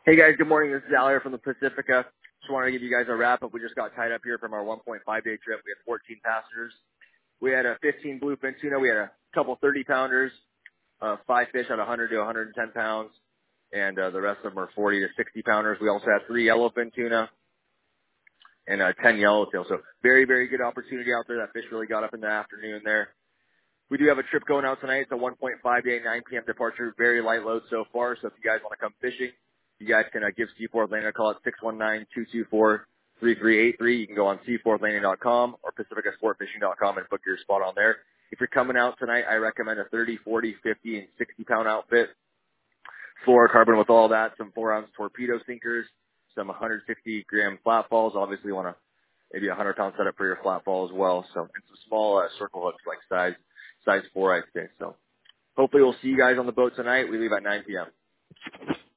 Hey guys, good morning. This is Al here from the Pacifica. Just wanted to give you guys a wrap up. We just got tied up here from our 1.5-day trip. We had 14 passengers. We had a 15 bluefin tuna. We had a couple 30-pounders, 5 fish at 100 to 110 pounds, and the rest of them are 40 to 60-pounders. We also had 3 yellowfin tuna and 10 yellowtail. So very, very good opportunity out there. That fish really got up in the afternoon there. We do have a trip going out tonight. It's a 1.5-day, 9 p.m. departure. Very light load so far. So if you guys want to come fishing, you guys can give Seaforth Landing a call at 619-224-3383. You can go on seaforthlanding.com or pacificasportfishing.com and book your spot on there. If you're coming out tonight, I recommend a 30, 40, 50, and 60-pound outfit. Fluorocarbon with all that, some 4-ounce torpedo sinkers, some 160-gram flat balls. Obviously, you want to maybe a 100-pound setup for your flat ball as well. So, and some small circle hooks like size 4, I'd say. So hopefully we'll see you guys on the boat tonight. We leave at 9 p.m.